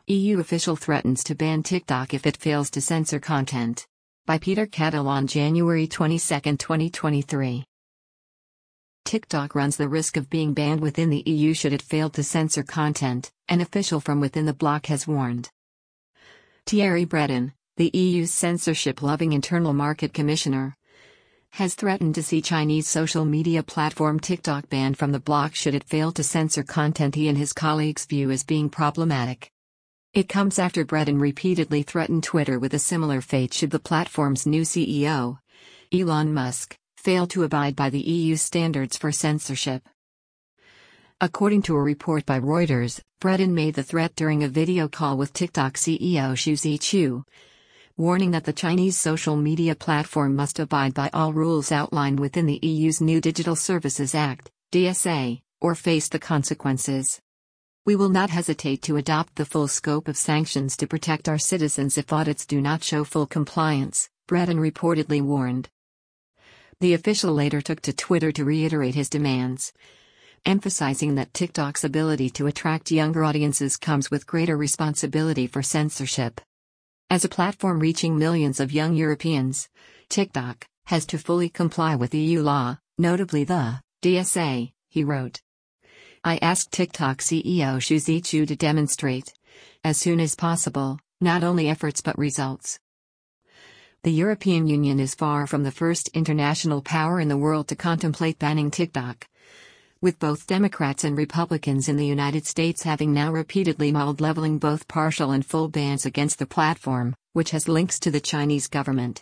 EU official threatens to ban TikTok if it fails to censor content. By Peter Cattle on January 22, 2023. TikTok runs the risk of being banned within the EU should it fail to censor content, an official from within the bloc has warned. Thierry Breton, the EU's censorship-loving internal market commissioner, has threatened to see Chinese social media platform TikTok banned from the bloc should it fail to censor content he and his colleagues view as being problematic. It comes after Breton repeatedly threatened Twitter with a similar fate should the platform's new CEO, Elon Musk, fail to abide by the EU standards for censorship. According to a report by Reuters, Breton made the threat during a video call with TikTok CEO Xu Zichu, warning that the Chinese social media platform must abide by all rules outlined within the EU's new Digital Services Act, DSA, or face the consequences. We will not hesitate to adopt the full scope of sanctions to protect our citizens if audits do not show full compliance, Breton reportedly warned. The official later took to Twitter to reiterate his demands, emphasizing that TikTok's ability to attract younger audiences comes with greater responsibility for censorship. As a platform reaching millions of young Europeans, TikTok has to fully comply with EU law, notably the DSA, he wrote. I asked TikTok CEO Xu Zichu to demonstrate, as soon as possible, not only efforts but results. The European Union is far from the first international power in the world to contemplate banning TikTok, with both Democrats and Republicans in the United States having now repeatedly mulled leveling both partial and full bans against the platform, which has links to the Chinese government.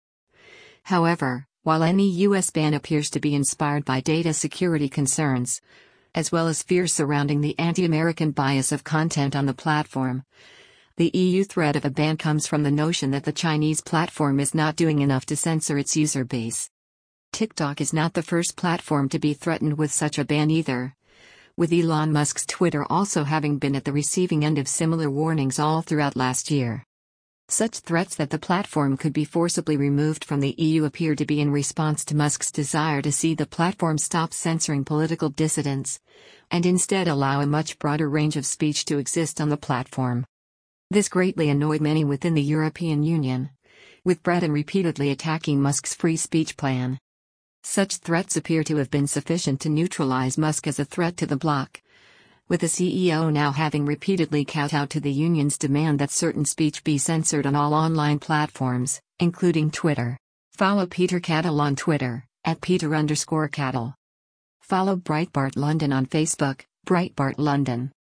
However, while any U.S. ban appears to be inspired by data security concerns, as well as fears surrounding the anti-American bias of content on the platform, the EU threat of a ban comes from the notion that the Chinese platform is not doing enough to censor its user base. TikTok is not the first platform to be threatened with such a ban either, with Elon Musk's Twitter also having been at the receiving end of similar warnings all throughout last year. Such threats that the platform could be forcibly removed from the EU appear to be in response to Musk's desire to see the platform stop censoring political dissidents, and instead allow a much broader range of speech to exist on the platform. This greatly annoyed many within the European Union, with Breton repeatedly attacking Musk's free speech plan. Such threats appear to have been sufficient to neutralize Musk as a threat to the bloc, with the CEO now having repeatedly kowtowed to the union's demand that certain speech be censored on all online platforms, including Twitter. Follow Peter Cattle on Twitter, @Peter_Cattle. Follow Breitbart London on Facebook, Breitbart London.